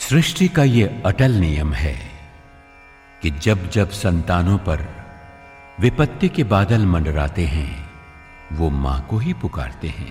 सृष्टि का ये अटल नियम है कि जब जब संतानों पर विपत्ति के बादल मंडराते हैं, वो मां को ही पुकारते हैं।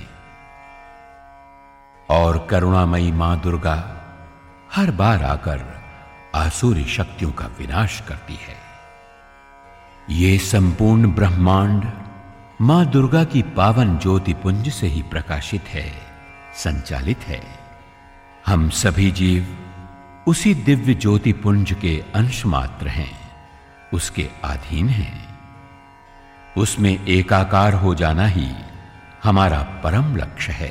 और करुणामयी मां दुर्गा हर बार आकर आसुरी शक्तियों का विनाश करती है। ये संपूर्ण ब्रह्मांड मां दुर्गा की पावन ज्योति पुंज से ही प्रकाशित है, संचालित है। हम सभी जीव उसी दिव्य ज्योति पुंज के अंश मात्र हैं, उसके अधीन हैं। उसमें एकाकार हो जाना ही हमारा परम लक्ष्य है।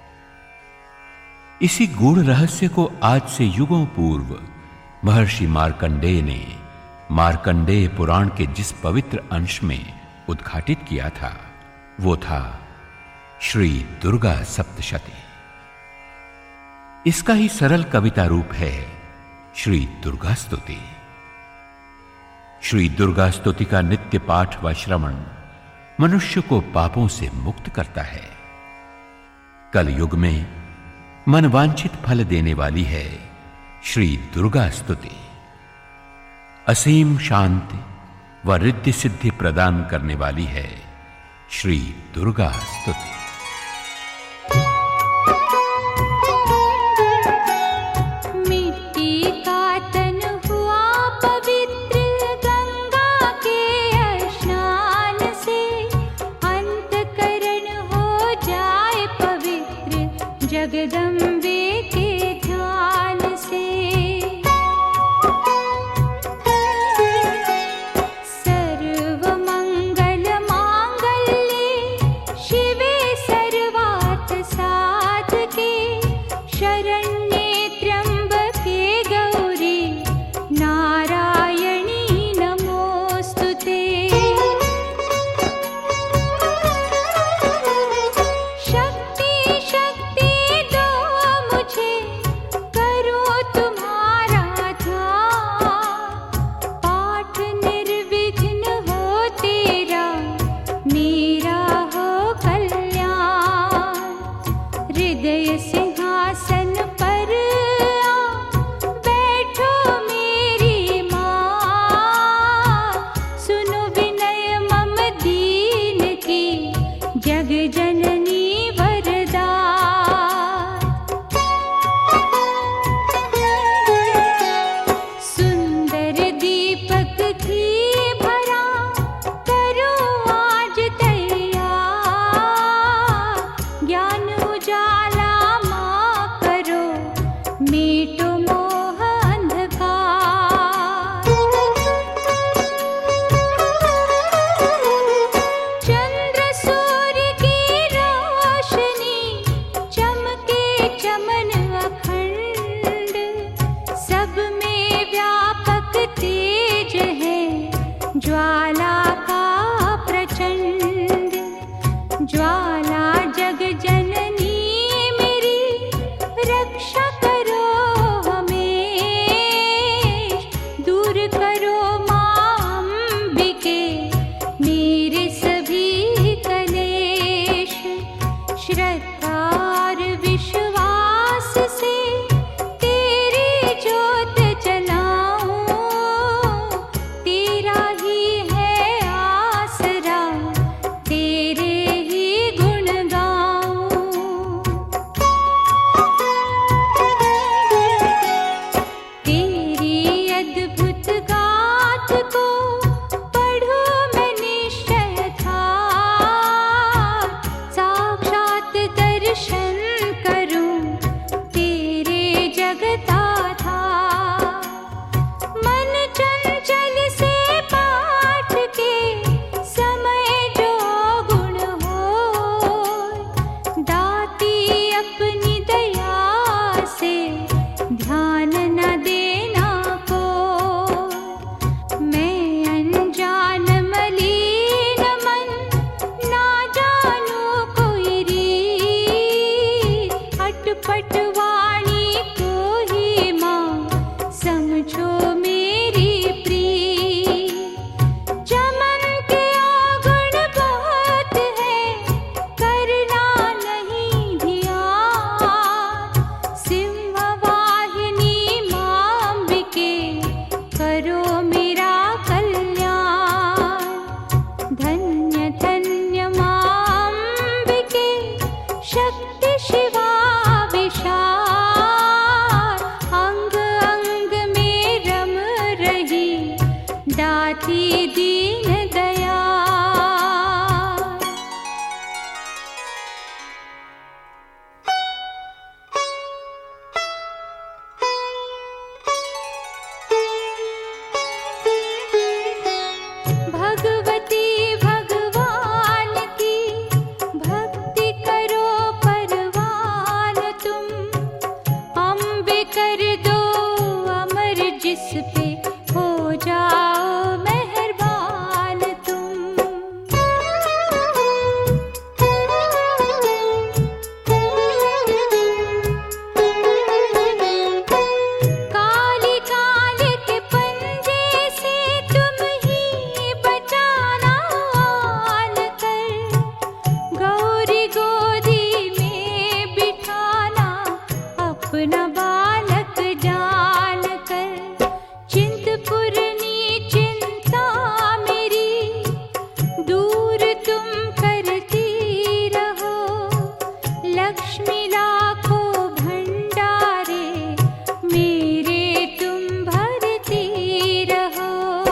इसी गूढ़ रहस्य को आज से युगों पूर्व महर्षि मार्कंडेय ने मार्कंडेय पुराण के जिस पवित्र अंश में उद्घाटित किया था, वो था श्री दुर्गा सप्तशती। इसका ही सरल कविता रूप है श्री दुर्गा स्तुति। श्री दुर्गा स्तुति का नित्य पाठ व श्रवण मनुष्य को पापों से मुक्त करता है। कल युग में मनवांछित फल देने वाली है श्री दुर्गा स्तुति। असीम शांति व रिद्धि सिद्धि प्रदान करने वाली है श्री दुर्गा स्तुति। जगदम्बे के ध्यान से सर्व मंगल मांगल्ये शिवे सर्वार्थ साधके शरण्ये त्र्यंबके गौरी नारायणी नमोस्तुते। ज्वाला का प्रचंड ज्वाला जग जननी मेरी रक्षा करो हमेश। दूर करो मां अंबिके मेरे सभी कलेश। श्रद्धा और विश्वास से तेरी ज्योत जलाऊं, तेरा ही है आसरा, तेरे ही गुण गाऊं। तेरी अद्भुत गाथ को पढ़ूं मैं निश्चय था, साक्षात दर्शन शक्ति शिवा विशाल, अंग अंग में रम रही दाती दीन दया। भगवती भगवान की भक्ति करो परवान तुम, अम्बे कर दो अमर जिस पे हो जाओ मेहरबान तुम। काली काली के पंजे से तुम ही बचाना आन कर, गौरी गोदी में बिठाना अपना बालक जान कर। चिंतपूर्णी चिंता मेरी दूर तुम करती रहो, लक्ष्मी लाखों भंडारे मेरे तुम भरती रहो।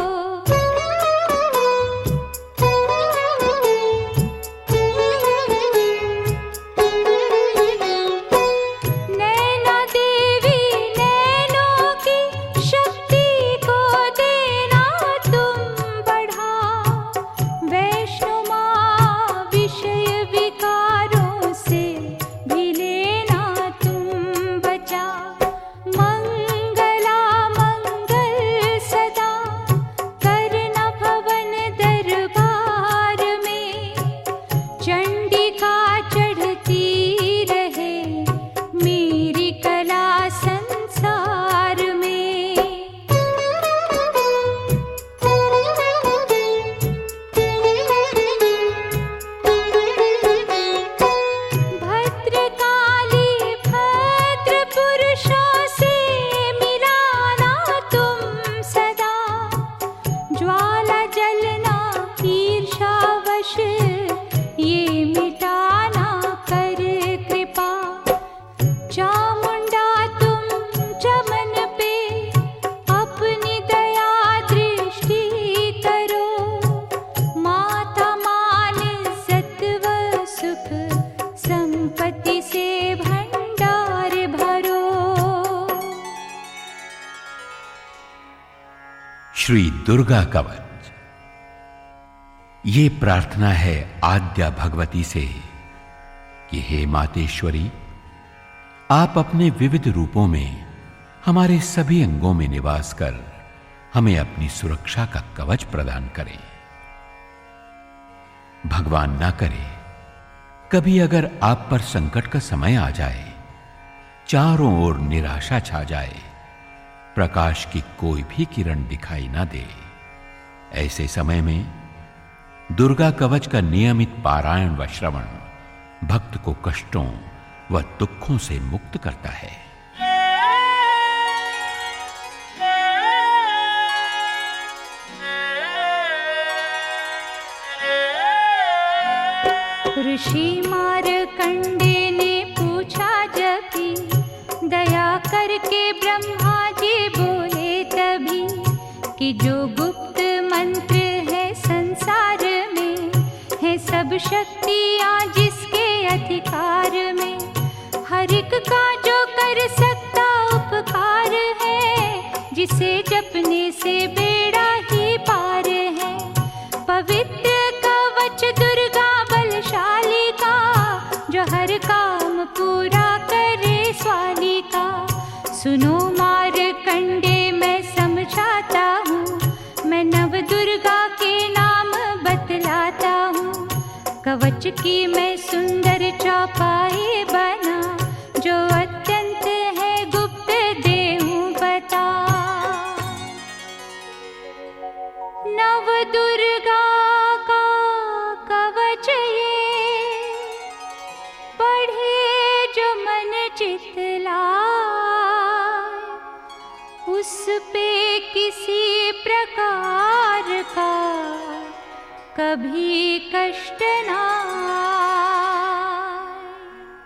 नैना देवी नैनों की शक्ति को देना तुम बढ़ा, वैष्णो माँ विषय विकारों से भी लेना तुम बचा। मंगला मंगल सदा करना भवन दरबार में, चंडिका चढ़ती रहे मेरी कला संसार में। भद्रकाली भद्र पुरुषों से मिलाना तुम सदा, ज्वाला जलना ईर्षावश ये मिटाना कर कृपा। चामुंडा तुम चमन पे अपनी दया दृष्टि करो, माता मान इज्जत व सुख संपत्ति से भंडार भरो। श्री दुर्गा कवच। ये प्रार्थना है आद्या भगवती से कि हे मातेश्वरी, आप अपने विविध रूपों में हमारे सभी अंगों में निवास कर हमें अपनी सुरक्षा का कवच प्रदान करें। भगवान ना करे कभी अगर आप पर संकट का समय आ जाए, चारों ओर निराशा छा जाए, प्रकाश की कोई भी किरण दिखाई ना दे, ऐसे समय में दुर्गा कवच का नियमित पारायण व श्रवण भक्त को कष्टों व दुखों से मुक्त करता है। ऋषि मारकंडे ने पूछा जभी, दया करके ब्रह्मा जी बोले तभी, कि जो गुप्त मंत्र है संसार में, है सब शक्तियाँ जिसके अधिकार में, हर एक का जो कर सकता उपकार है, जिसे जपने से बेड़ा ही पार है। पवित्र कवच दुर्गा बलशाली का, जो हर काम पूरा करे स्वाली का। सुनो मारकंडे मैं समझाता हूँ, मैं नव दुर्गा के नाम बतलाता हूँ। कवच की मैं सुंदर चौपाई बना, जो अत्यंत है गुप्त देहूँ बता। नव दुर्गा का कवच ये, पढ़े जो मन चितलाए, उस पे किसी प्रकार का कभी कष्ट ना आए।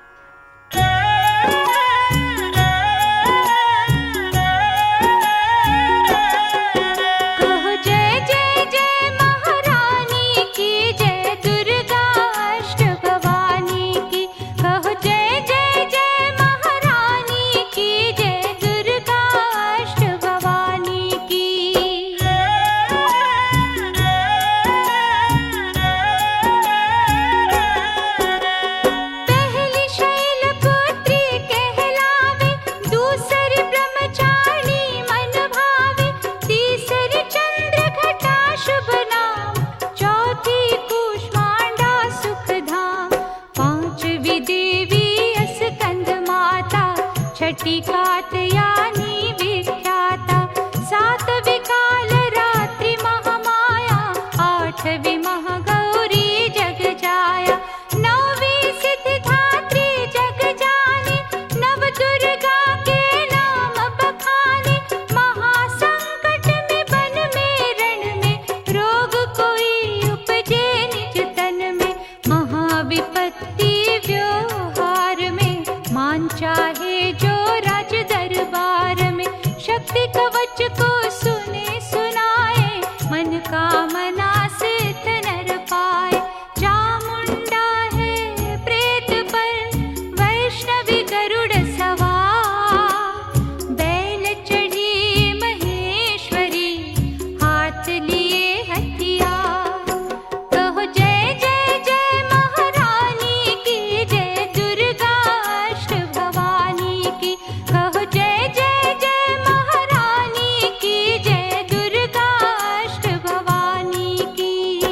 घटिकातयानी विख्याता, सातवी काल रात्रि महामाया, आठवी महागौरी जग जाया, नौवी सिद्धिधात्री जग जानी, नव दुर्गा के नाम बखाने, महासंकट में वन में रण में, रोग कोई उपजे निज तन में, महाविपत्ति व्यवहार में, मान चाहे जो राज दरबार में, शक्ति कवच को सुने सुनाए, मन कामना सिद्ध नर पाए, चामुंडा है प्रेत पर वैष्णवी गरुड़ सवार, बैल चढ़ी महेश्वरी हाथ लिए हथियार, कहो जय जय जय महारानी की, जय दुर्गा अष्ट भवानी की, कहो जय जय जय महारानी की, जय दुर्गा अष्ट भवानी की।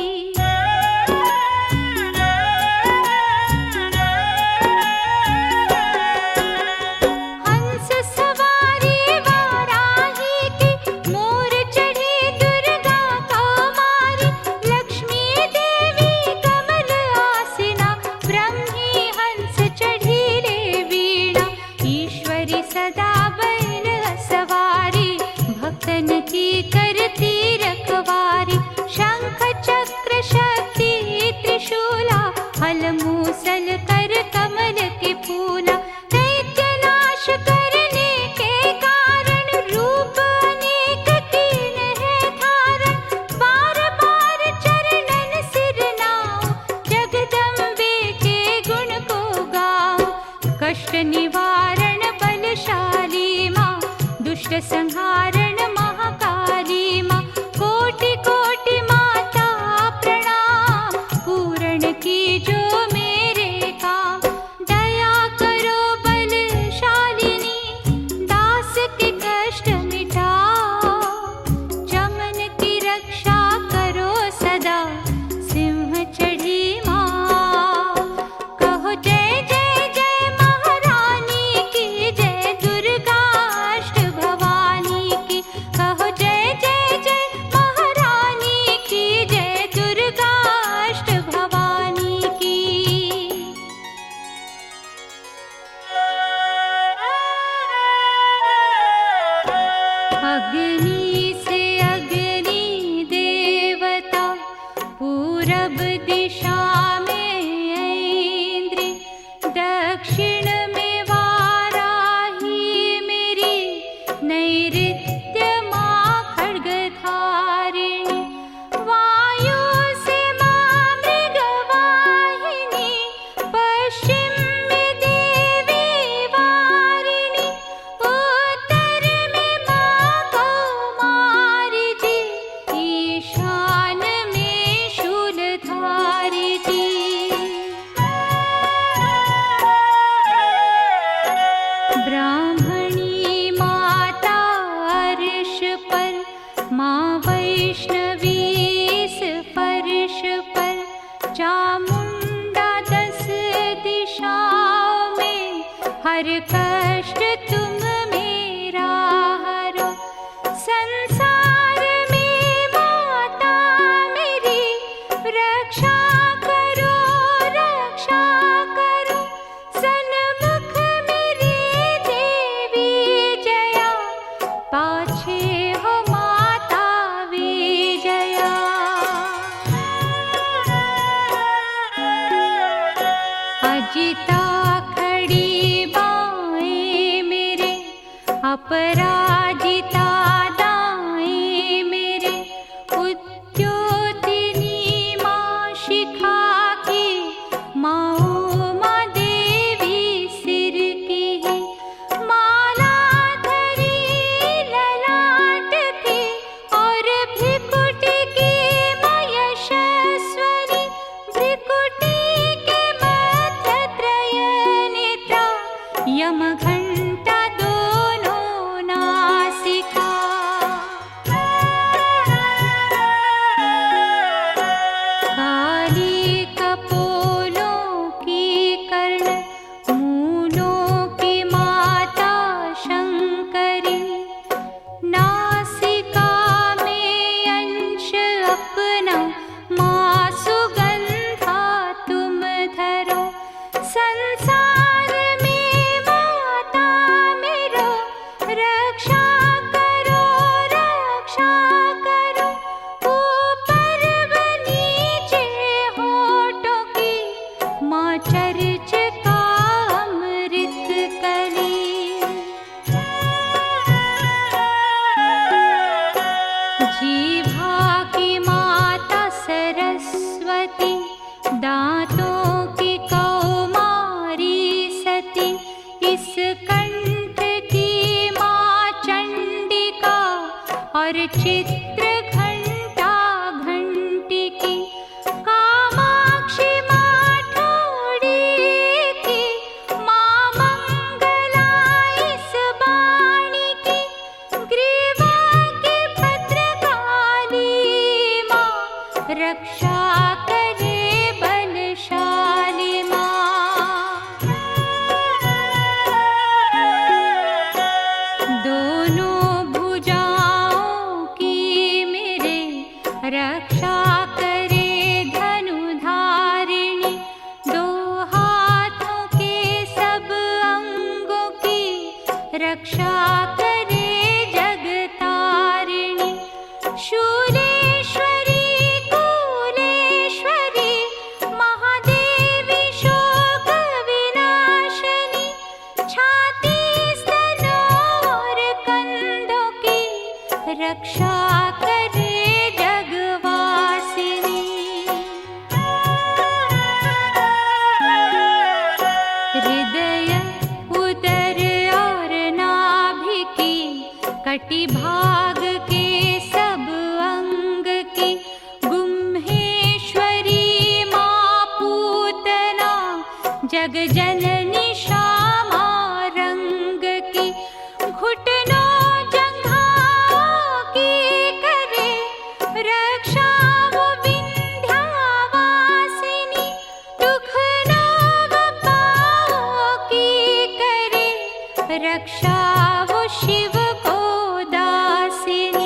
हंस सवारी वाराही की, मोर चढ़ी दुर्गा कौमारी, लक्ष्मी देवी कमल आसिना, ब्रह्मी हंस चढ़ी ले वीणा, ईश्वरी सदा बैल सवारी, भक्तन की करती रखवारी, शंख चक्र शक्ति त्रिशूला, हल मूसल कर कमल के फूला, दैत्य नाश करने के कारण, रूप अनेक कीन है धारण, बार बार चरणन सिर नाओ, जगदम्बे के गुण को गाओ, कष्ट निवारण बलशाली माँ, दुष्ट संहारण महाकाली माँ, कोटि कोटि माता प्रणाम, पूर्ण की जो मेरे काम, दया करो बलशालिनी, दास के कष्ट मिटाओ, चमन की रक्षा करो सदा, सिंह चढ़ी माँ, कहो जय जय जय महारानी की, जय दुर्गा अष्ट भवानी की, कहो जय जय जय महारानी की, जय दुर्गा अष्ट भवानी की। अग्नि से अग्नि देवता, पूरब दिशा में ऐन्द्री, दक्षिण में वाराही मेरी, नैऋत्य माँ खड्गधारिणी, वायु से माँ मृगवाहिनी, पश्चिम में देवी वारिणी, उत्तर में माँ कौमारी जी, ईशान में शूलधारी जी। ब्राह्मणी माता अर्श पर, माँ वैष्णवी इस फर्श पर, चामुंडा 10 दिशाओं में, हर कष्ट तुम मेरा हरो, संसार में माता मेरी, रक्षा करो रक्षा करो, सन्मुख मेरी देवी जया, पाछे हो माता विजया। अजिता खड़ी बाएं मेरे, अपराजिता दाएं मेरे, उद्योतिनी माँ शिखा की, माँ उमा देवी सिर की है, माला धरी ललाट की, और भ्रिकुटी की माँ यशस्वरी, भ्रिकुटी के मध्य त्रय नेत्रा, यम घंटा दोनों नासिका। काली कपोलों की कर्ण, मूलों की माता संसार में माता मेरो रक्षा करो, रक्षा करो। ऊपर व नीचे होठों की माँ चर्च का अमृत कली। जीभा की माता सरस्वती, दांतों की कौमारी सती। इस कंठ की माँ चंडिका और चित्र घंटा घंटी की। कामाक्षी माँ ठोड़ी की, माँ मंगला इस बाणी की। ग्रीवा की भद्रकाली माँ रक्षा करे बलशाली माँ। दोनों भुजाओं की मेरे रक्षा करे धनुधारिणी। दो हाथों के सब अंगों की रक्षा करे जगतारिणी। शूलेश्वरी कुलेश्वरी, महादेवी शोक विनाशिनी। छाती स्तनों और कंधों की रक्षा करे जगवासिनी। हृदय, उदर और नाभि की, कटि भाग के सब अंग की। गुम्हेश्वरी माँ पूतना, जग जननी श्यामा रंग की। घुटनों जंघाओं की करे रक्षा वो विंध्यावासिनी। दुखनों व पाँवों की करे रक्षा वो शिव को दासिनी।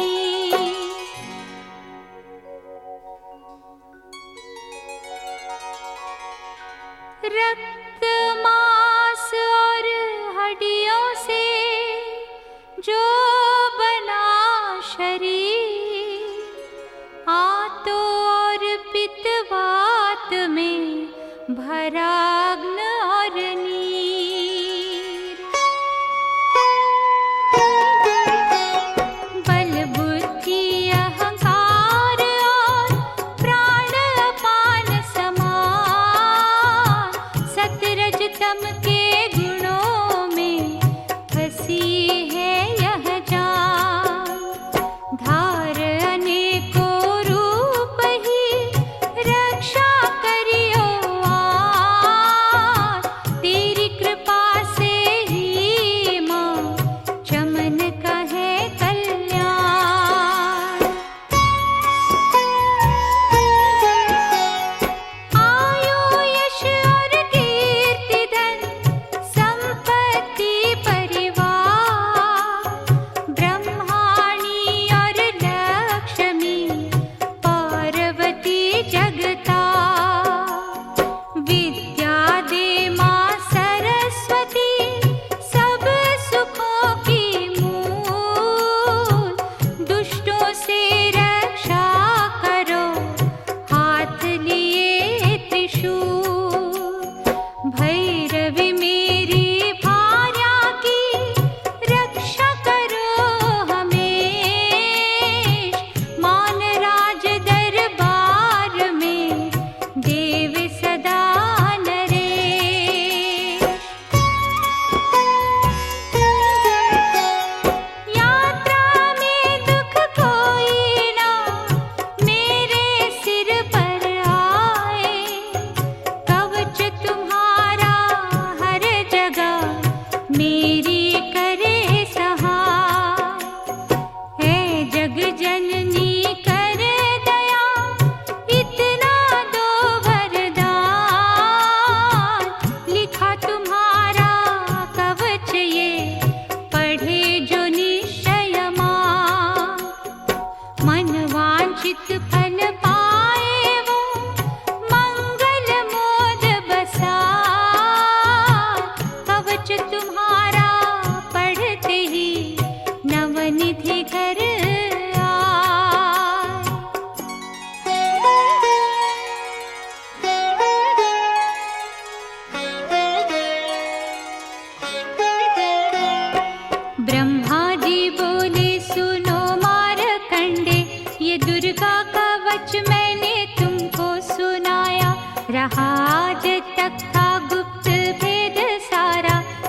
रक्त मांस और हड्डियों से जो बना शरीर, आतो और पित्तवात में भरा अग्नि और नीर। बल बुद्धि अहंकार और प्राण अपान समान, सतरज तम के गुणों में फंसी है यह जान। धार अनेकों रूप ही रक्षा करियो आन। तेरी कृपा से ही माँ चमन का है कल्याण। आयु यश और कीर्ति धन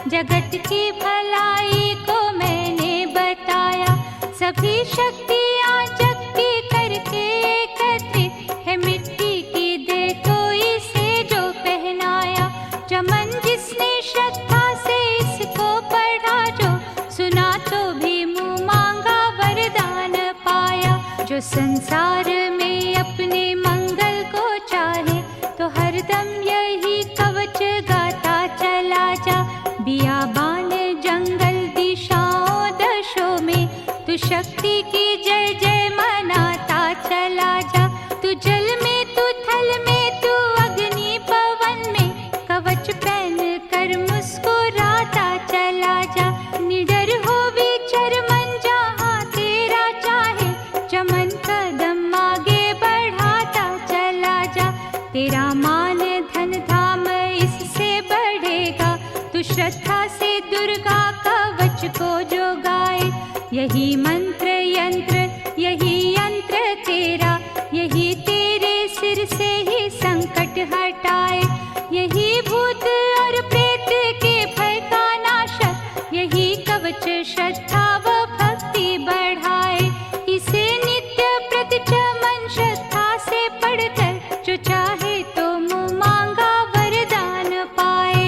जगत की भलाई को मैंने बताया। सभी शक्तियाँ जग की करके एकत्रित है, मिट्टी की दे तो इसे जो पहनाया। चमन जिसने श्रद्धा से इसको पढ़ा, जो सुना तो भी मुँह मांगा वरदान पाया। जो संसार में अपने मंगल को चाहे, तो हरदम यही कवच गाता चला जा। बियाबान जंगल दिशाओं दशों में तू शक्ति की जय जय मनाता चला जा। तू जल में, तू थल में, तू अग्नि पवन में, कवच पहन कर मुस्कुराता चला जा। निडर हो विचर मन जहाँ तेरा चाहे, चमन कदम आगे बढ़ाता चला जा। तेरा मान धन धाम इससे बढ़ेगा, तू श्रद्धा से दुर्गा कवच को जो गाए। यही मंत्र यंत्र, यही यंत्र तेरा, यही तेरे सिर से ही संकट हटाए। यही भूत और प्रेत के भय का नाशक, यही कवच श्रद्धा व भक्ति बढ़ाए। इसे नित्य प्रति चमन श्रद्धा से पढ़कर, जो चाहे तो मुँह मांगा वरदान पाए।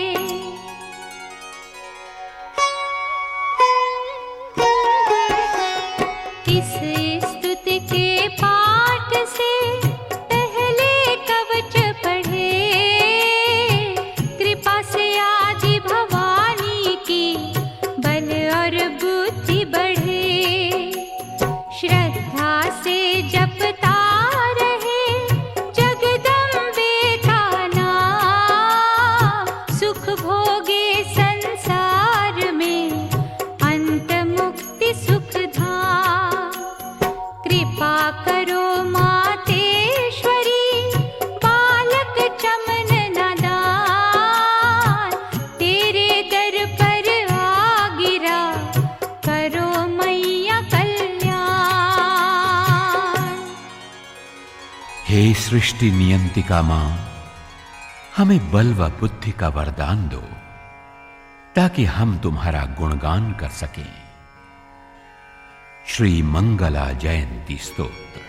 इस स्तुति के पाठ से पहले कवच पढ़े, कृपा से आदि भवानी की बल और बुद्धि बढ़े। श्रद्धा से जपता रहे जगदम्बे का नाम, सुख भोगे संसार में अंत मुक्ति सुख धाम। कृपा करो मातेश्वरी, बालक चमन नादान, तेरे दर पर आ गिरा, करो मैया कल्याण। हे सृष्टि नियंतिका मां, हमें बल व बुद्धि का वरदान दो, ताकि हम तुम्हारा गुणगान कर सकें। श्री मंगला जयंती स्तोत्र।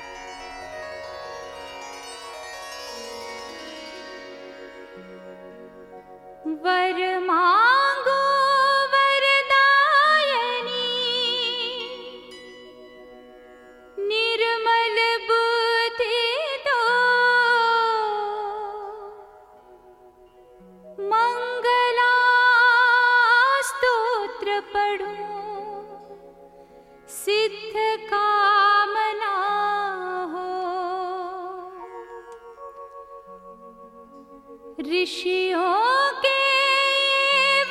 वर मांगो वरदायनी, निर्मल बुद्धि दो, मंगला स्तोत्र पढ़ो, सिद्ध कामना हो। ऋषियों के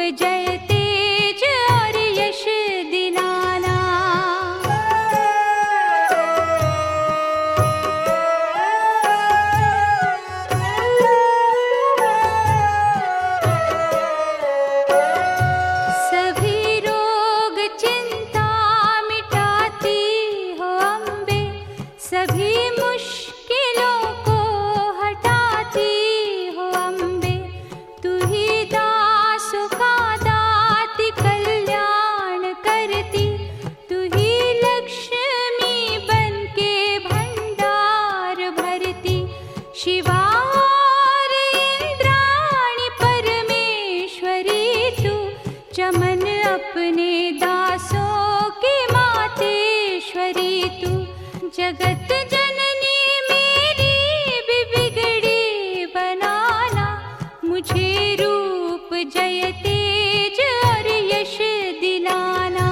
जय तेज और यश दिलाना। सभी रोग चिंता मिटाती हो अम्बे, सभी मुश्किलों को हटाती हो अम्बे। तू ही दासों का दाती कल्याण करती, तू ही लक्ष्मी बन के भंडार भरती। शिवा और इंद्राणी परमेश्वरी तू, चमन अपने दासों की मातेश्वरी तू। जगत जननी मेरी भी बिगड़ी बनाना, मुझे रूप जय तेज और यश दिलाना।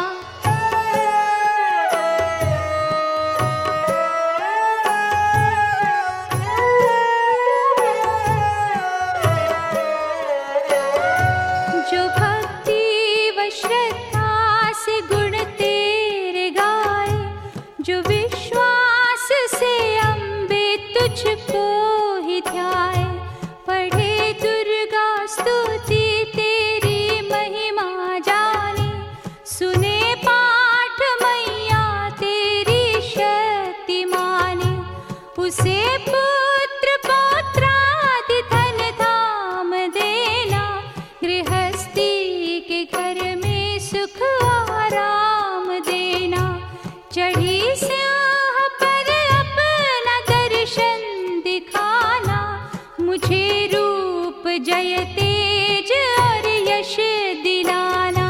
जो भक्ति व श्रद्धा से गुण तेरे गाए, जो विश्वास से अम्बे तुझको ही ध्याए। पढ़े दुर्गा स्तुति तेरी महिमा जाने, सुने पाठ मैया तेरी शक्ति माने। उसे पुत्र पौत्रादि धन धाम देना, गृहस्थी के घर में सुख आराम देना। चढ़ी सिंह पर अपना दर्शन दिखाना, मुझे रूप जय तेज और यश दिलाना।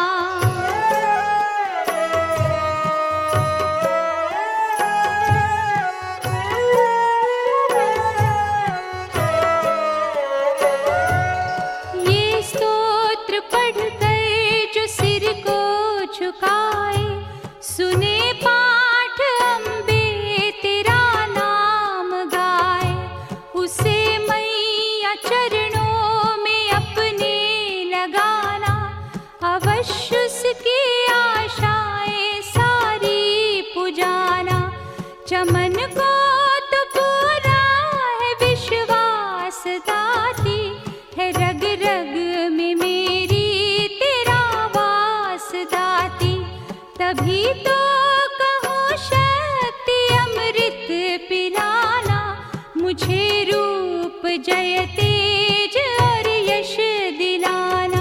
ये स्तोत्र पढ़कर जो सिर को झुकाए, सुने पाठ अम्बे तेरा नाम गाए। उसे मैया चरणों में अपने लगाना, अवश्य उसकी आशाएं सारी पुजाना। चमन को तो पूरा है विश्वास दाती, है रग रग में मेरी तेरा वास दाती। तभी तो कहो शक्ति अमृत पिलाना, मुझे रूप जय तेज और यश दिलाना।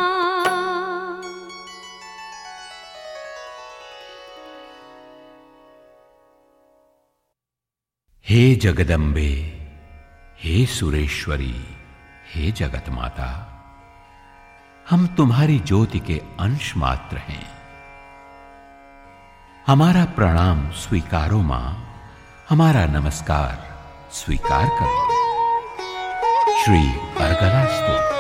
हे जगदम्बे, हे सुरेश्वरी, हे जगत माता, हम तुम्हारी ज्योति के अंश मात्र हैं। हमारा प्रणाम स्वीकारो मां, हमारा नमस्कार स्वीकार करो। श्री अर्गला स्तोत्र।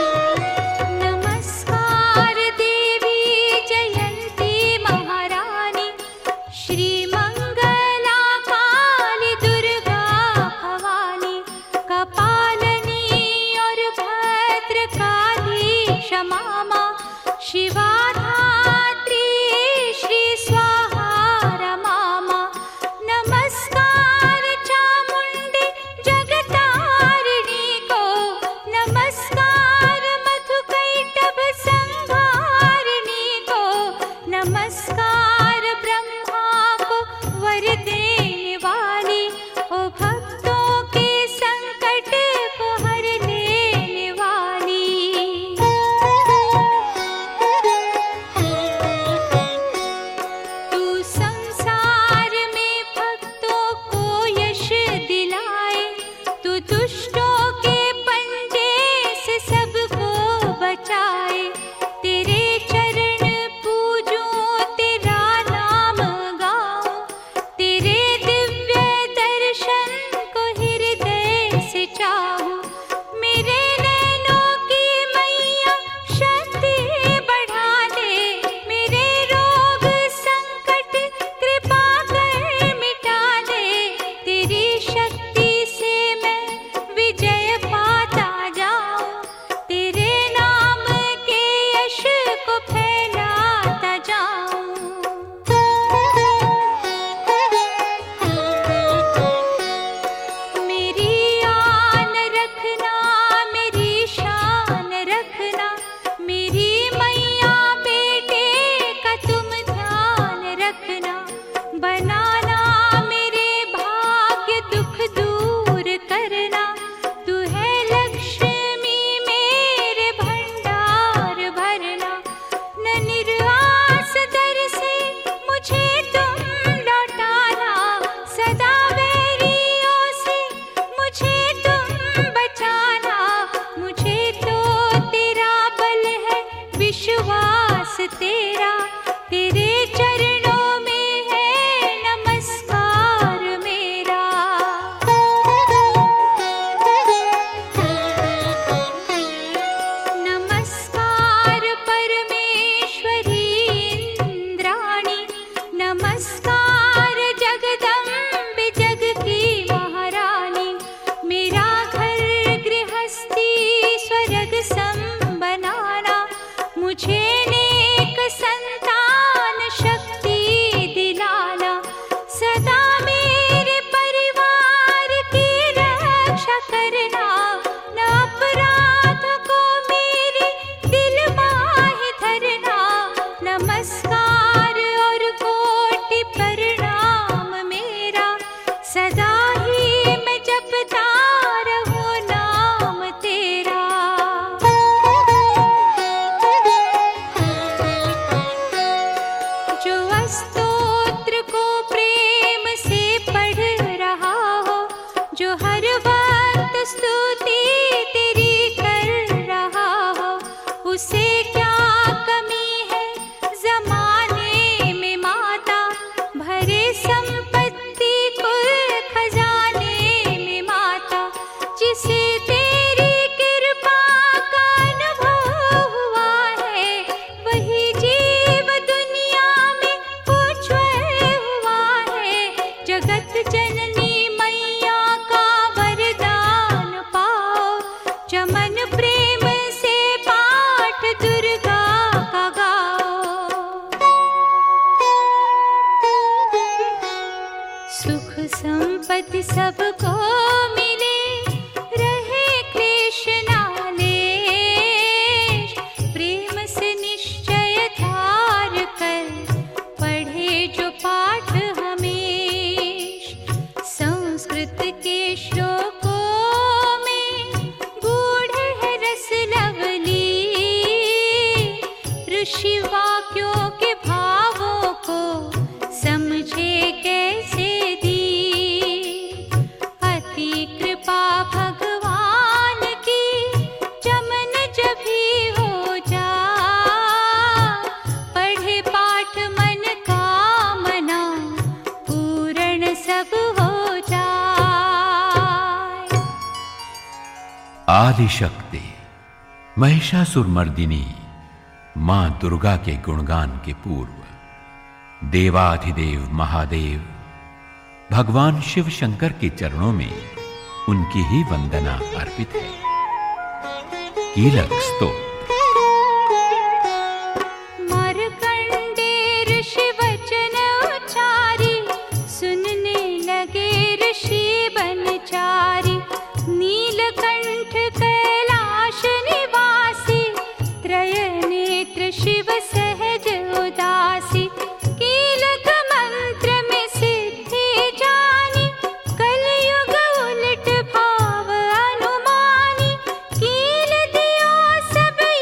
नमस्कार देवी जयंती महारानी, श्री मंगला काली दुर्गा भवानी। कपालनी और भद्र काली क्षमा मां, शिवा धात्री श्री स्वाहा रमा मां। नमस्कार चामुंडी जगतारिणी को, नमस्कार मधुकैटभ संहारिणी को। नमस्कार ब्रह्मा को वर देने वाली, ओ भक्तों के संकट को हर लेने वाली। तेरा, तेरे चरणों में है नमस्कार मेरा। नमस्कार परमेश्वरी इंद्राणी, नमस्कार जगदम्बे जग की महारानी। मेरा घर गृहस्थी स्वर्ग सम बनाना, मुझे नेक संतान शक्ति दिलाना। सदा मेरे परिवार की रक्षा करना, न अपराध को मेरे दिल माही धरना। नमस्कार और कोटि प्रणाम मेरा, सदा ही मैं जपता रहूं नाम तेरा। जो स्तोत्र को प्रेम से पढ़ रहा हो, जो हर वक्त स्तुति तेरी कर रहा हो, उसे क्या कमी है जमाने में माता। भरे संपत्ति कुल खजाने में माता, जिसे तेरी कृपा का अनुभव हुआ है, वही जीव दुनिया में उज्ज्वल हुआ है। जगत जननी मैया का वरदान पाओ, चमन प्रेम से पाठ दुर्गा का गाओ। सुख संपत्ति सबको मिले, रहे क्लेश नालेश। प्रेम से निश्चय धार कर, पढ़े जो पाठ हमेश। संस्कृत के श्लोकों में गूढ़ है रस लवली, ऋषि वाक्यों के भावों को समझे कैसे दी। अति कृपा भगवान की, चमन जब भी हो जा। पढ़े पाठ मन कामना, पूर्ण सब हो जाए। आदिशक्ति महिषासुरमर्दिनी मां दुर्गा के गुणगान के पूर्व देवाधिदेव महादेव भगवान शिव शंकर के चरणों में उनकी ही वंदना अर्पित है। कीलक स्तोत्र। मार्कंडे ऋषि वचन उचारी, सुनने लगे ऋषि बनचारी। नीलकंठ कैलाश निवासी, त्रय नेत्र शिव सहज उदासी। कीलक मंत्र में सिद्धि जानी, कलयुग उलट भाव अनुमानी। कील दियो सब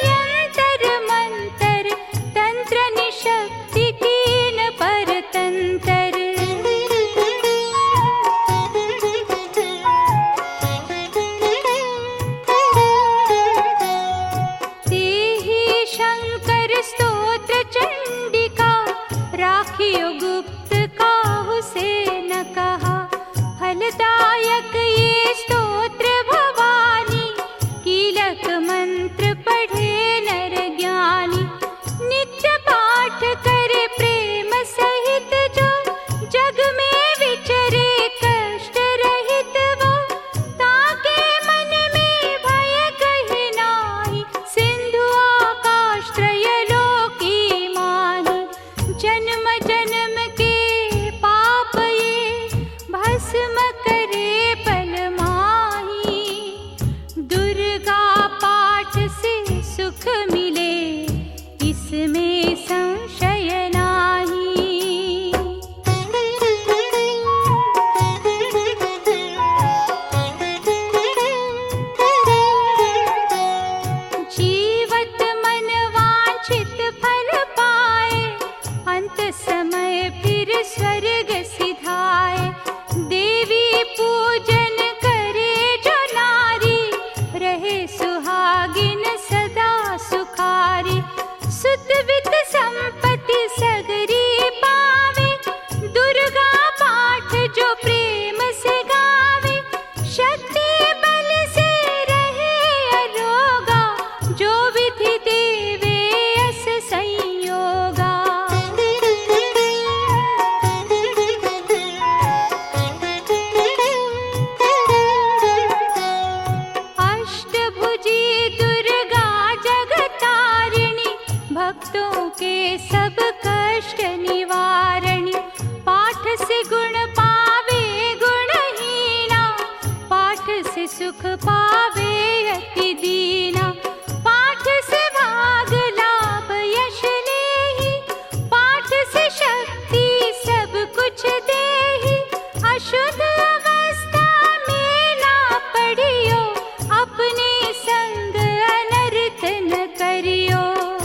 भक्तों के सब कष्ट निवारणी। पाठ से गुण पावे गुणहीना, पाठ से सुख पावे अति दीना। पाठ से भाग लाभ यश लेहि, पाठ से शक्ति सब कुछ देहि। अशुद्ध अवस्था में ना पड़ियो, अपने संग अनर्थ न करियो।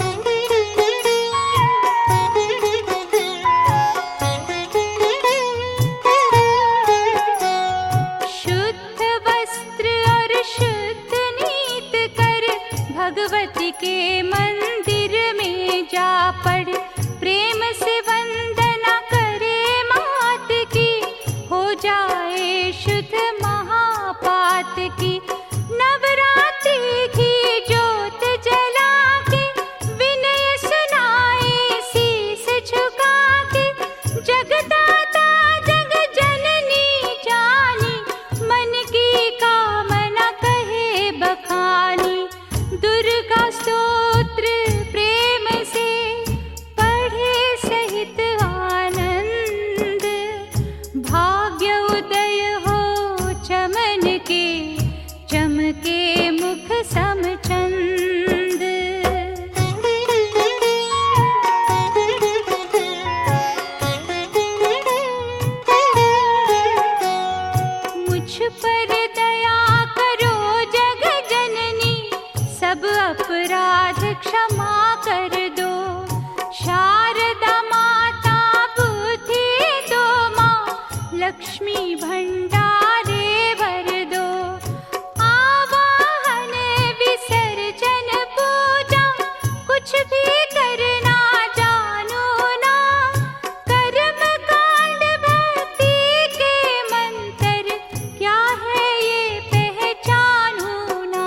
शुद्ध वस्त्र और शुद्ध नीत कर, भगवती के मंदिर में जा पड़। प्रेम से वंदना करे मात की, हो जाए शुद्ध महापात की। नवरात्रि की ज्योत जला के, विनय सुनाए शीस झुका के। जगदाता जग जननी जानी, मन की कामना कहे बखानी। दुर्गा स्तोत्र प्रेम से पढ़े सहित आनंद, भाग्य उदय हो चमन के, चमके मुख समचंद। मुझ पर दया करो जग जननी, सब अपराध क्षमा कर दो। शारदा माता बुद्धि दो माँ, लक्ष्मी भंडारे भर दो। आवाहन विसर्जन पूजा, कुछ भी करना जानो ना। कर्म कांड भक्ति के मंत्र, क्या है ये पहचानो ना।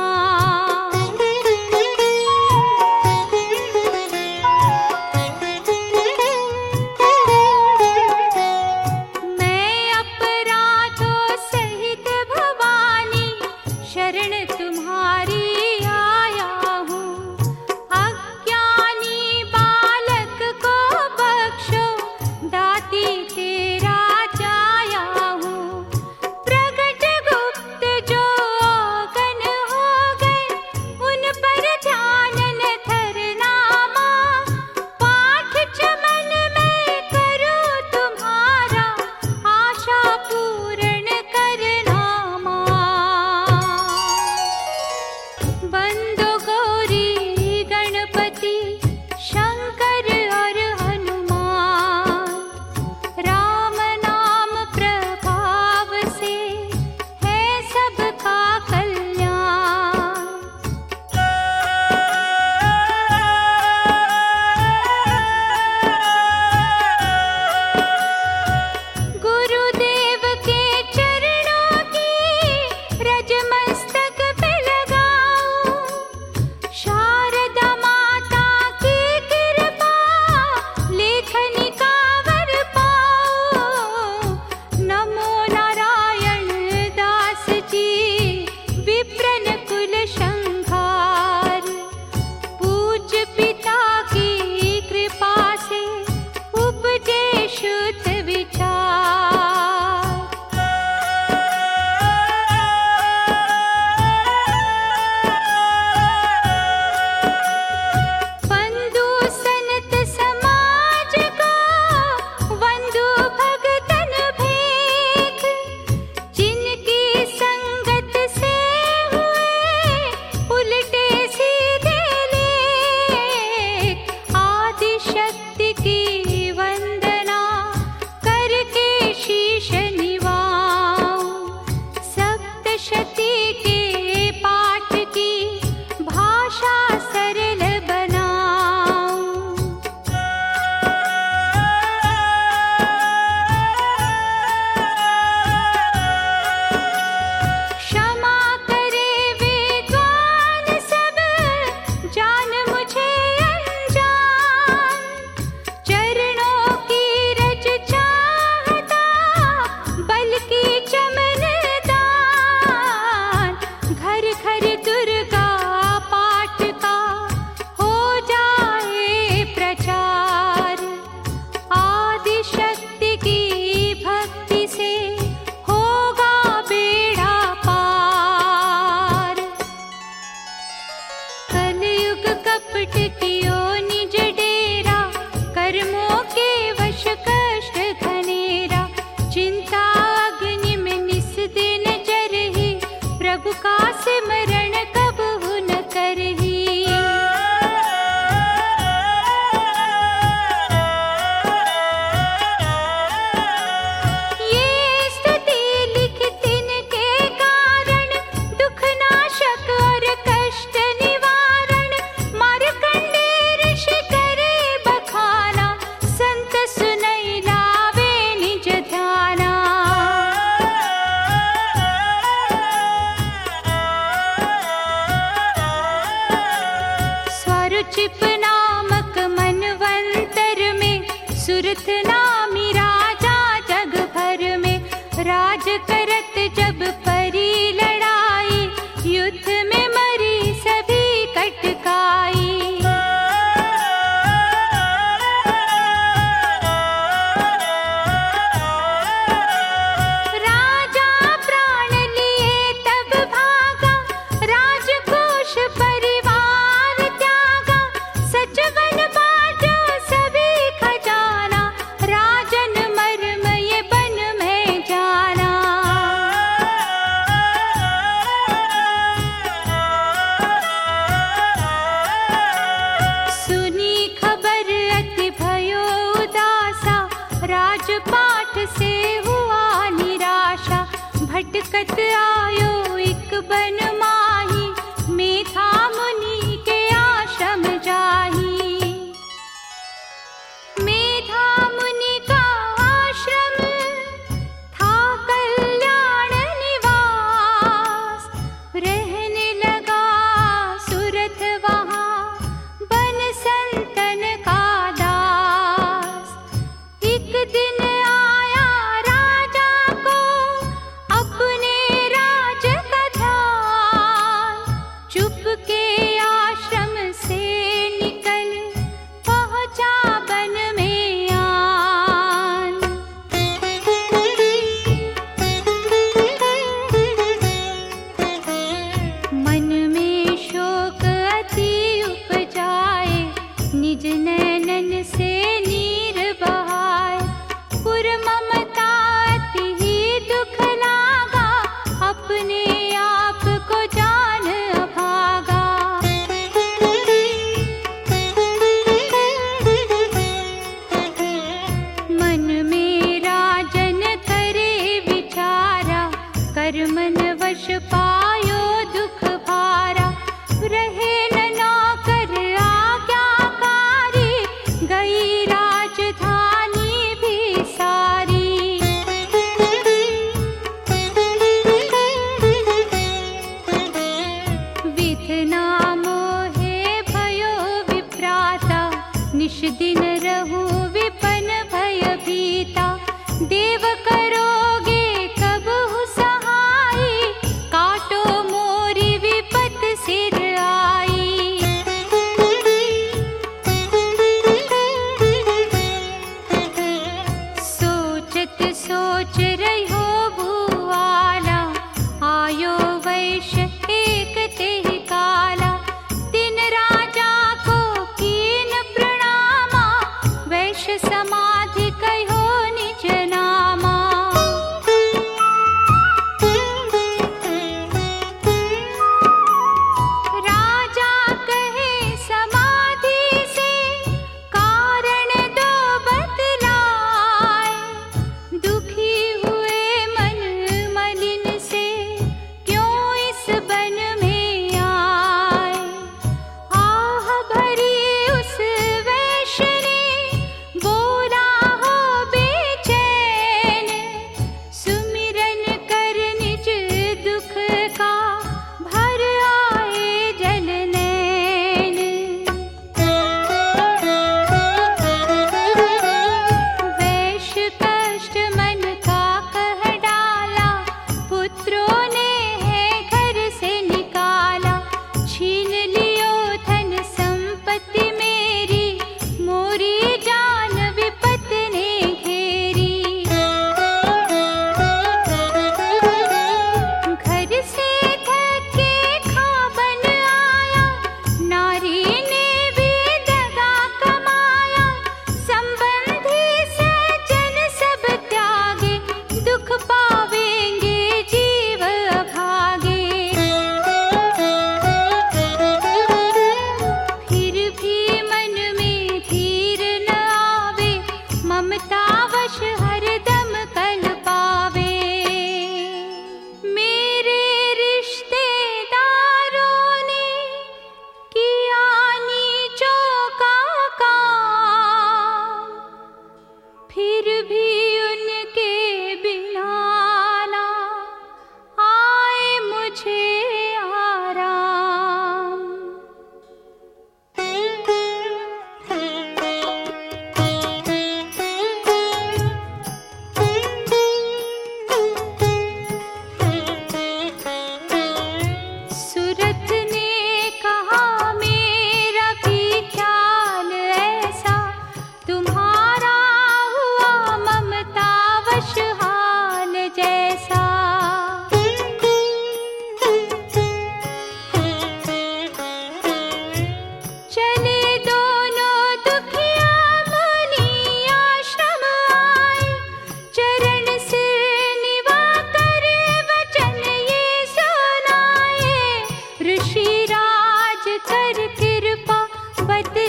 मैं अपराधों चौपट कियो निज डेरा, कर्मों के वश कष्ट घनेरा। चिंता अग्नि में निस दिन जरही, प्रभु का सिमरण कबहु न करही। चिप नामक मनवंतर में, सुरथ नामी राजा जग भर में। राज करत जब परी लड़ाई, युद्ध में मरी सभी कटकाई। राजा प्राण लिए तब भागा, राजकोष परिवार त्यागा।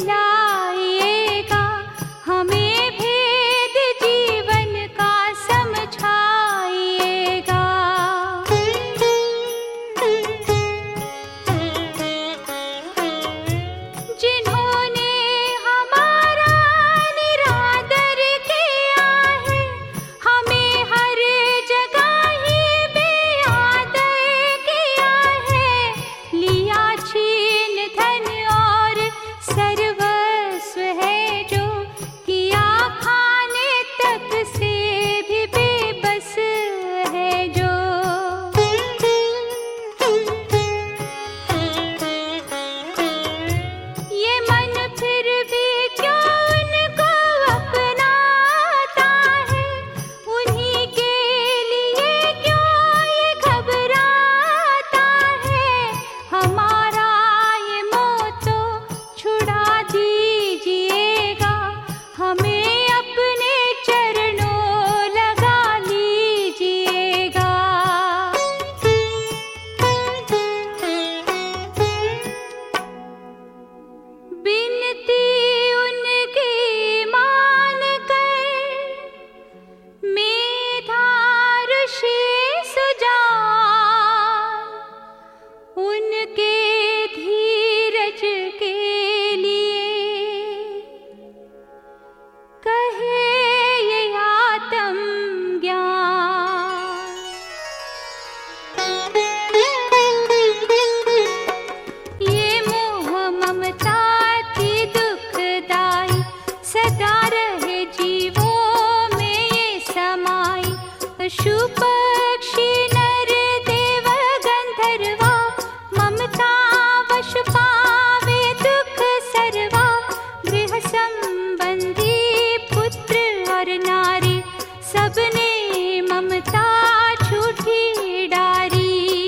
दिलाइएगा, हमें भेद जीवन का समझाइएगा। जिन्होंने हमारा निरादर किया है, हमें हर जगह ही बेआदर किया है। लिया छीन धन और सर्वस्व है जो, किया खाने तक से भी बेबस है जो। ये मन फिर भी क्यों उनको अपनाता है, उन्हीं के लिए क्यों ये घबराता है। हमारा ये मोह तो छुड़ा दीजिएगा, हमें अपने चरणों लगा लीजिएगा। बिनती उनकी मान कर मेधा ऋषि सुजान, उनके धीरज के लिए कहे ये आत्म ज्ञान। ये मोह ममता की दुखदाई, सदा रहे जीवों में ये समाई। पशु पक्षी नर देव गंधर्वा, ममता वश पावे दुख सर्वा। गृह संबंधी पुत्र और नारी, सबने ममता झूठी डारी।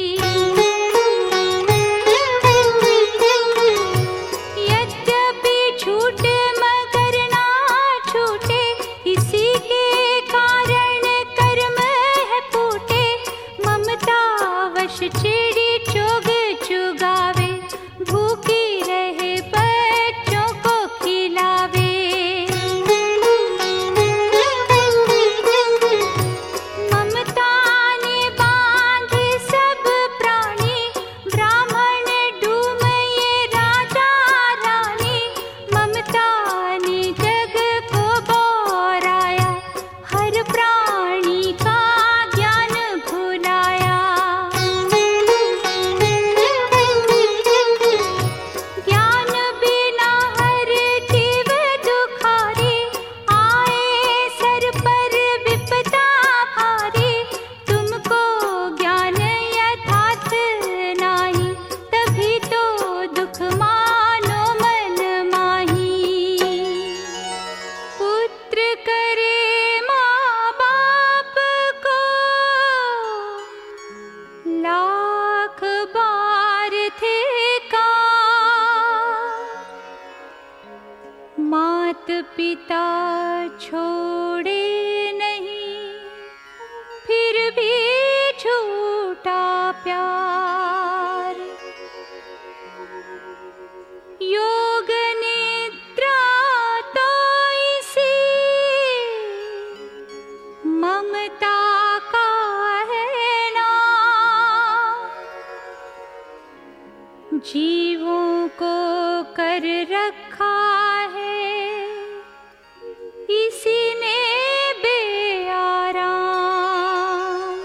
यद्यपि छूटे मगर ना छूटे, इसी के कारण कर्म है फूटे। ममता वश चिड़ी चोग चुगावे, भूखी रहे बच्चों को खिलावे। ममता ने बांधे सब प्राणी, ब्राह्मण डूम ये राजा रानी। ममता ने जग को बोराया, हर प्राणी का ज्ञान भुलाया। ज्ञान बिना हर जीव दुखारी, आए सर पर विपदा भारी। तुमको ज्ञान यथार्थ नाही, तभी तो दुख मानो मन माही। पुत्र करे माँ बाप को लाख बार धिक्कार, मात पिता छोड़े नहीं, फिर भी झूठा प्यार। योग निद्रा तो इसी ममता का है नाम। जीवों को कर रखा है इसी ने बेआराम।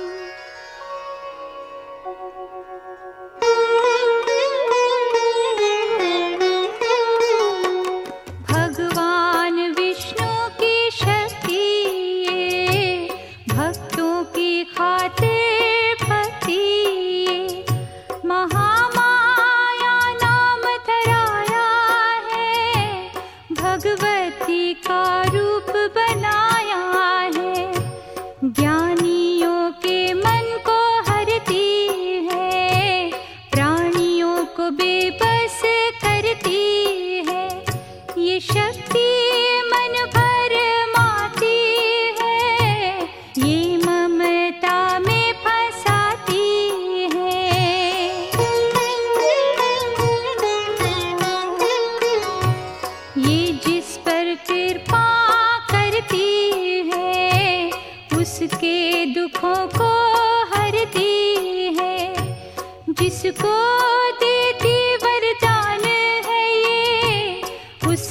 भगवान विष्णु की शक्ति ये, भक्तों की खातिर भक्ति ये। महामाया नाम धराया है, भगवती का रूप बनाया है। ज्ञानियों के मन को हरती है, प्राणियों को बेबस करती है। ये शक्ति मन भर माती है, ये ममता में फंसाती है।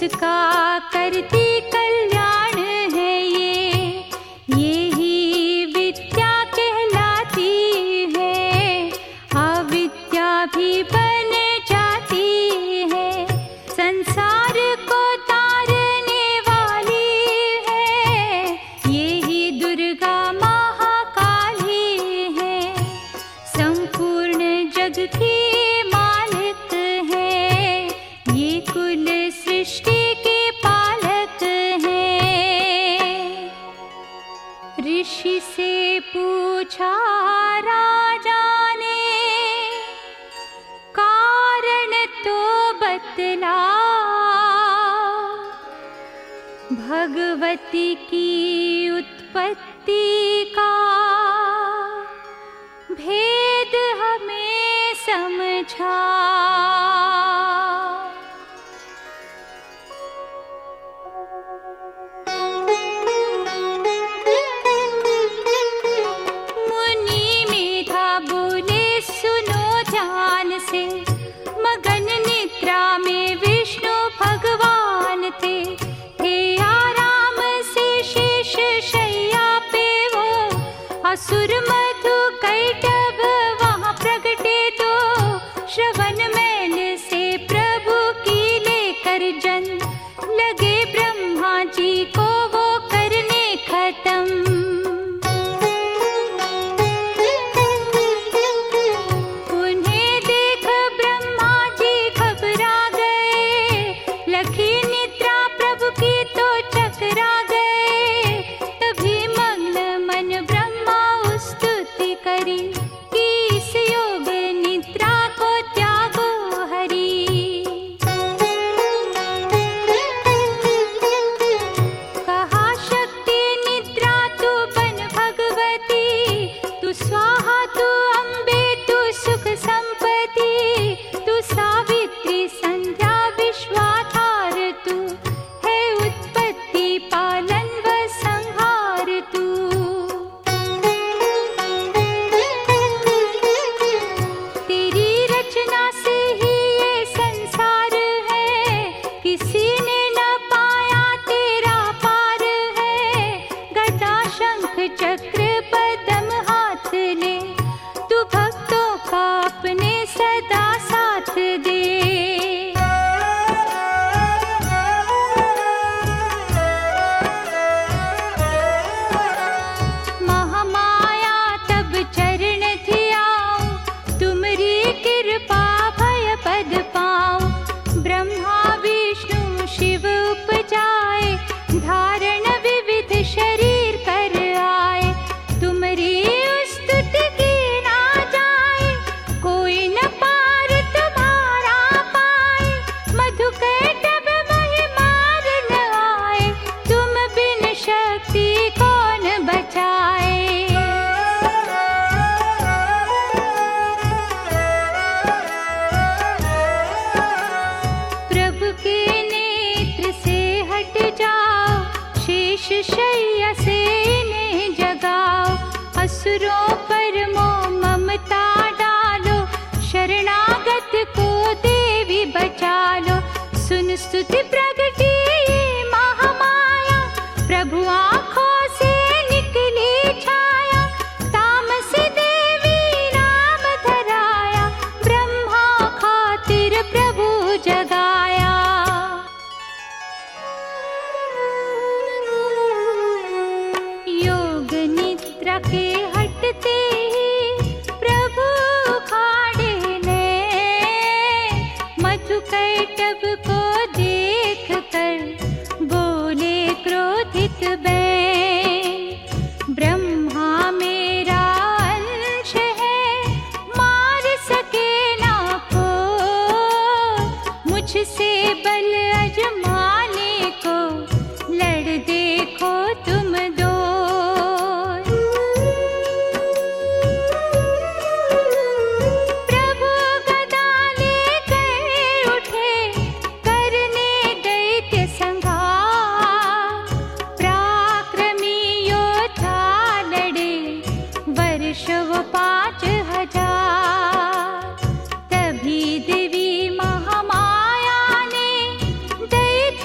सबका करती कल्याण है ये ही विद्या कहलाती है। अविद्या भी बन जाती है, संसार को तारने वाली है। यही दुर्गा महाकाली है, संपूर्ण जग की मालिक है। ये कुल सृष्टि के पालक है। ऋषि से पूछा राजा ने, कारण तो बतला। भगवती की उत्पत्ति का भेद हमें समझा। मुनि मेधा बोले सुनो ध्यान से, मगन निद्रा में विष्णु भगवान थे। आराम से शेष शैया पे वो असुर मधु कैटभ वहाँ प्रगटे। तो श्रवण मैल से प्रभु की लेकर जन, लगे ब्रह्मा जी को वो करने खत्म। उन्हें देख ब्रह्मा जी घबरा गए, लखी निद्रा प्रभु की तो चकरा गए। तभी मग्न मन ब्रह्मा स्तुति करी, कि इस योग निद्रा को त्यागो हरि। कहा शक्ति निद्रा तू बन भगवती, तू स्वाहा तू अम्बे तू सुख संपत्ति। तू सावित्री संध्या विश्वाधार, तू है उत्पत्ति पालन व संहार तू। तेरी रचना से ही ये संसार है, किसी ने न पाया तेरा पार है। गदा शंख चक्र पद्म हाथ ले, तू भक्तों का अपने सदा साथ दे। महामाया तब चरण धियाऊं, तुमरी कृपा भय पद पाऊं। ब्रह्मा विष्णु शिव उपजाए, धारण विविध शरीर कर आए। तुमरी स्तुति की ना जाए, कोई न पार तुम्हारा पाए। मधु कैटभ महिमार न आए, तुम बिन शक्ति कौन बचाए। प्रभु के नेत्र से हट जाओ, शेष शैया से इन्हें जगाओ। असुरों पर मोह ममता डालो, शरणागत को देवी बचा लो। सुन स्तुति प्रगटी ये महामाया, प्रभु आँखों से निकली छाया। तामस देवी नाम धराया, ब्रह्मा खातिर प्रभु जगाया। योग निद्रा के हटते ही प्रभु खाड़े ले, मधु कैटभ को देख कर बोले क्रोधित बैन। ब्रह्मा मेरा अंश है, मार सके ना को। मुझसे बल अजमाने को, लड़ देखो तुम दो। प्रभु गदा लेकर उठे, करने दैत्य संहार। पराक्रमी योद्धा लड़े, वर्ष वो 5000। तभी देवी महामाया ने दैत्य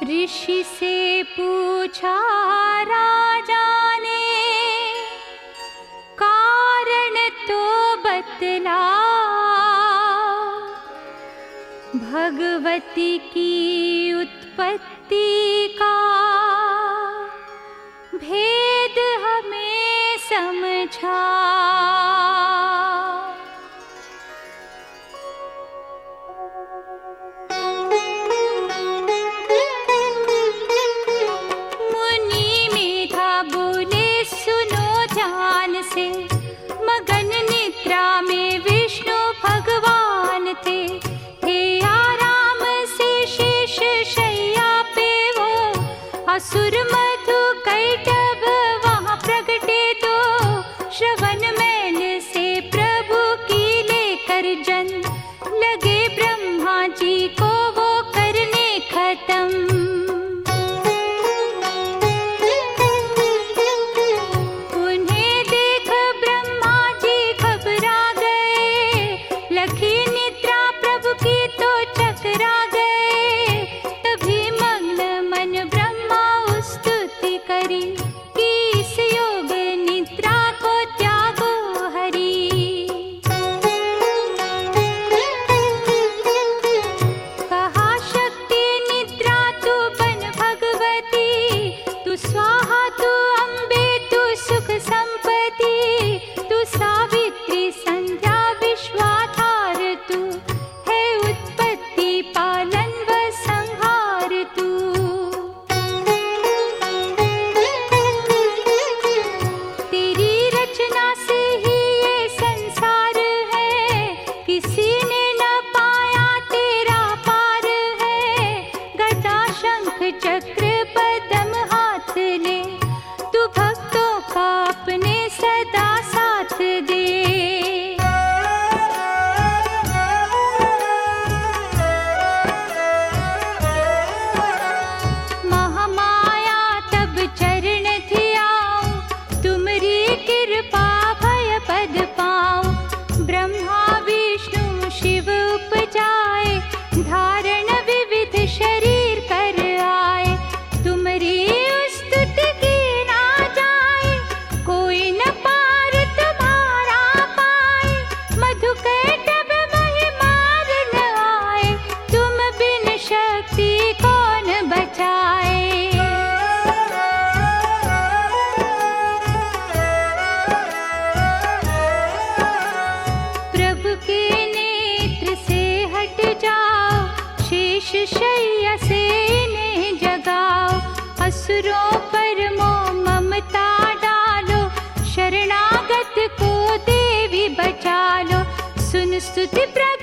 ऋषि से पूछा राजा ने, कारण तो बतला। भगवती की उत्पत्ति का भेद हमें समझा। मुनि मेधा बोले सुनो ध्यान से, मगन निद्रा में विष्णु भगवान थे। हे आराम से शेष शैया पे वो असुर मधु कैटभ वहाँ प्रगटे तो। श्रवण मैल से प्रभु की लेकर जन, लगे ब्रह्मा जी को वो करने खत्म। उन्हें देख ब्रह्मा जी घबरा गए, लखी निद्रा प्रभु की तो चकरा गए। तभी मग्न मन ब्रह्मा स्तुति करी, कि इस योग निद्रा को त्यागो हरि। कहा शक्ति निद्रा तू बन भगवती, तू स्वाहा तू अम्बे तू सुख संपत्ति। तू सावित्री संध्या विश्वाधार तू, है उत्पत्ति पालन व संहार तू। तेरी रचना से ही ये संसार है, किसी ने न पाया तेरा पार है। गदा शंख चक्र पद्म हाथ ले, तू भक्तों का अपने सदा साथ दे। महामाया तब चरण धियाऊं, तुमरी कृपा भय पद पाऊं। ब्रह्मा विष्णु शिव उपजाए, धारण विविध शरीर कर आए। तुमरी स्तुति की ना जाए, कोई न पार तुम्हारा पाए। मधु कैटभ महिमार न आए, तुम बिन शक्ति कौन बचाए। प्रभु के नेत्र से हट जाओ, शेष शैया से इन्हें जगाओ। असुरों पर मोह ममता डालो, शरणागत को देवी बचा लो। सुन स्तुति